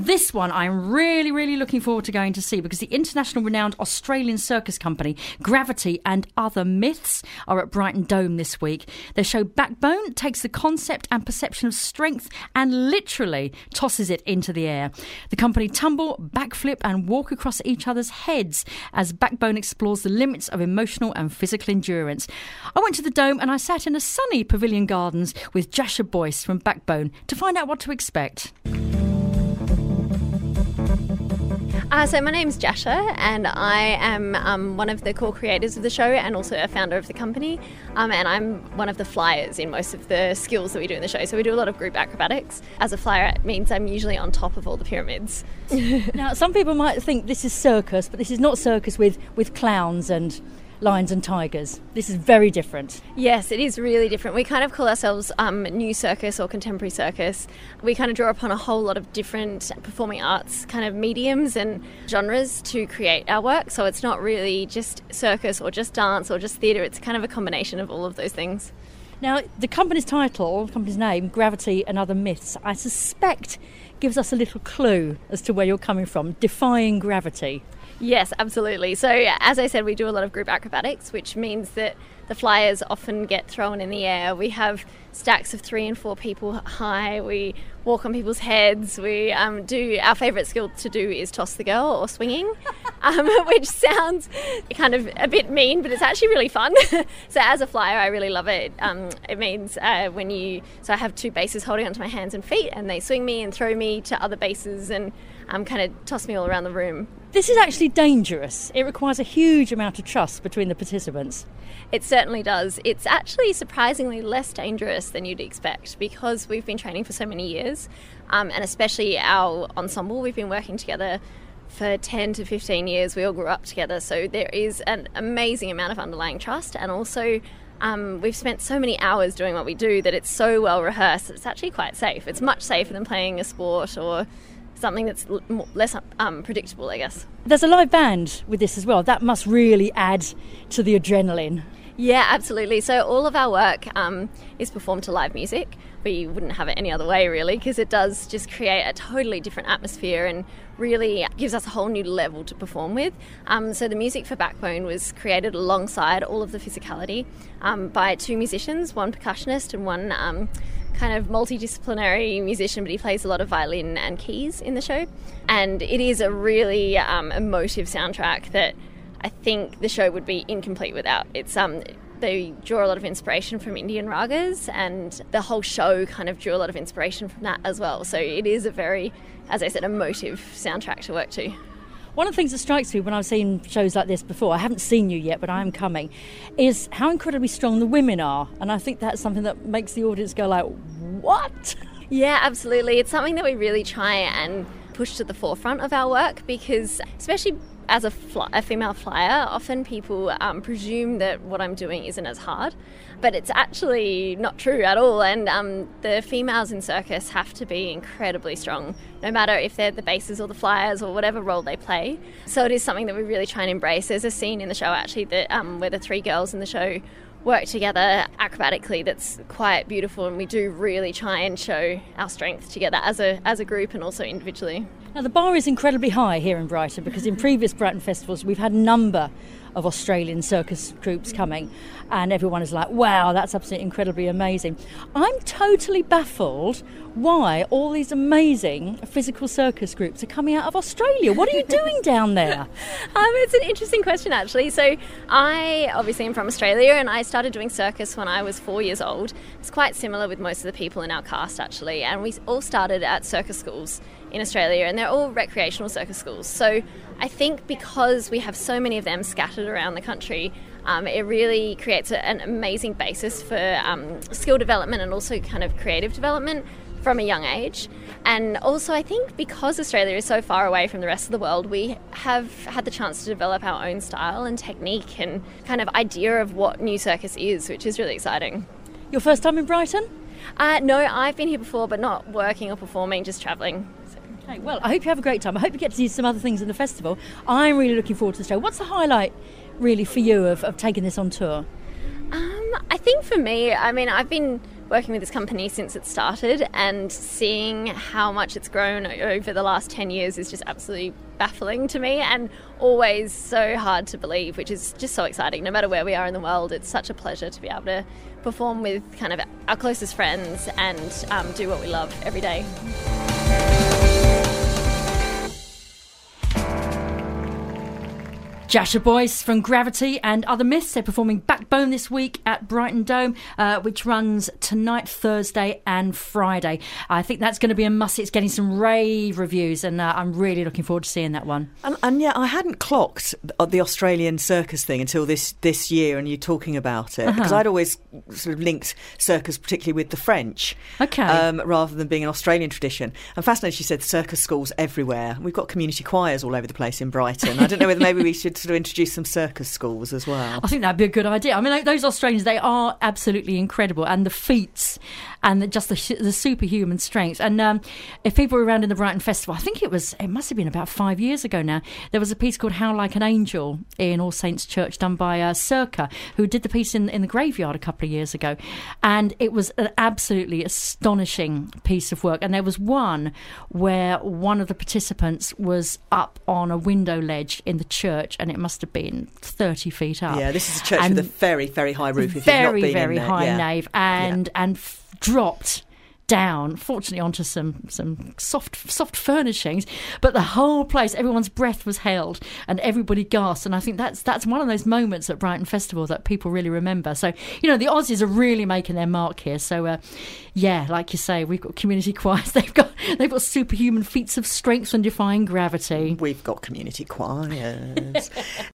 this one I'm really, really looking forward to going to see, because the international renowned Australian circus company Gravity and Other Myths are at Brighton Dome this week. Their show Backbone takes the concept and perception of strength and literally tosses it into the air. The company tumble, backflip and walk across each other's heads as Backbone explores the limits of emotional and physical endurance. I went to the Dome and I sat in a sunny Pavilion Gardens with Jasha Boyce from Backbone to find out what to expect. So my name's Jasha, and I am one of the core creators of the show and also a founder of the company, and I'm one of the flyers in most of the skills that we do in the show. So we do a lot of group acrobatics. As a flyer, it means I'm usually on top of all the pyramids. Now, some people might think this is circus, but this is not circus with clowns and lions and tigers. This is very different. Yes, it is really different. We kind of call ourselves new circus or contemporary circus. We kind of draw upon a whole lot of different performing arts kind of mediums and genres to create our work. So it's not really just circus or just dance or just theatre. It's kind of a combination of all of those things. Now, the company's title, the company's name, Gravity and Other Myths, I suspect gives us a little clue as to where you're coming from, defying gravity. Yes, absolutely. So as I said, we do a lot of group acrobatics, which means that the flyers often get thrown in the air. We have stacks of 3 and 4 people high. We walk on people's heads. We do, our favourite skill to do is toss the girl or swinging, which sounds kind of a bit mean, but it's actually really fun. So as a flyer, I really love it. It means so I have 2 bases holding onto my hands and feet, and they swing me and throw me to other bases and kind of toss me all around the room. This is actually dangerous. It requires a huge amount of trust between the participants. It certainly does. It's actually surprisingly less dangerous than you'd expect because we've been training for so many years, and especially our ensemble. We've been working together for 10 to 15 years. We all grew up together, so there is an amazing amount of underlying trust, and also we've spent so many hours doing what we do that it's so well rehearsed. It's actually quite safe. It's much safer than playing a sport or something that's less predictable, I guess. There's a live band with this as well. That must really add to the adrenaline. Yeah, absolutely. So all of our work is performed to live music. We wouldn't have it any other way, really, because it does just create a totally different atmosphere and really gives us a whole new level to perform with. So the music for Backbone was created alongside all of the physicality by 2 musicians, one percussionist and one kind of multidisciplinary musician, but he plays a lot of violin and keys in the show. And it is a really emotive soundtrack that I think the show would be incomplete without. It's they draw a lot of inspiration from Indian ragas, and the whole show kind of drew a lot of inspiration from that as well. So it is a very, as I said, emotive soundtrack to work to. One of the things that strikes me when I've seen shows like this before, I haven't seen you yet, but I am coming, is how incredibly strong the women are. And I think that's something that makes the audience go like, what? Yeah, absolutely. It's something that we really try and push to the forefront of our work because, especially as a female flyer, often people presume that what I'm doing isn't as hard, but it's actually not true at all. And the females in circus have to be incredibly strong, no matter if they're the bases or the flyers or whatever role they play. So it is something that we really try and embrace. There's a scene in the show actually that where the 3 girls in the show work together acrobatically that's quite beautiful, and we do really try and show our strength together as a group and also individually. Now the bar is incredibly high here in Brighton because in previous Brighton festivals we've had a number of Australian circus groups coming and everyone is like, wow, that's absolutely incredibly amazing. I'm totally baffled why all these amazing physical circus groups are coming out of Australia. What are you doing down there? It's an interesting question actually. So I obviously am from Australia and I started doing circus when I was 4 years old. It's quite similar with most of the people in our cast actually, and we all started at circus schools in Australia and they're all recreational circus schools. So I think because we have so many of them scattered around the country, it really creates an amazing basis for skill development and also kind of creative development from a young age. And also I think because Australia is so far away from the rest of the world, we have had the chance to develop our own style and technique and kind of idea of what new circus is, which is really exciting. Your first time in Brighton? No, I've been here before, but not working or performing, just travelling. Okay, well, I hope you have a great time. I hope you get to see some other things in the festival. I'm really looking forward to the show. What's the highlight, really, for you of taking this on tour? I think for me, I mean, I've been working with this company since it started, and seeing how much it's grown over the last 10 years is just absolutely baffling to me, and always so hard to believe, which is just so exciting. No matter where we are in the world, it's such a pleasure to be able to perform with kind of our closest friends and do what we love every day. Jascha Boyce from Gravity and Other Myths. They're performing Backbone this week at Brighton Dome, which runs tonight, Thursday and Friday. I think that's going to be a must. It's getting some rave reviews, and I'm really looking forward to seeing that one. And yeah, I hadn't clocked the Australian circus thing until this year, and you talking about it, because I'd always sort of linked circus particularly with the French, rather than being an Australian tradition. I'm fascinated. She said circus schools everywhere. We've got community choirs all over the place in Brighton. I don't know whether maybe we should sort of introduce some circus schools as well. I think that'd be a good idea. I mean, those Australians, they are absolutely incredible, and the feats and just the superhuman strength. And if people were around in the Brighton Festival, I think it must have been about 5 years ago now, there was a piece called How Like an Angel in All Saints Church done by Circa, who did the piece in the graveyard a couple of years ago, and it was an absolutely astonishing piece of work. And there was one where one of the participants was up on a window ledge in the church, and it must have been 30 feet up. Yeah, this is a church with a very, very high roof. If you've not been very in there. high nave, and dropped down, fortunately onto some soft furnishings, but the whole place, everyone's breath was held and everybody gasped. And I think that's one of those moments at Brighton Festival that people really remember. So, you know, the Aussies are really making their mark here. So like you say, we've got community choirs, they've got superhuman feats of strength and defying gravity. We've got community choirs.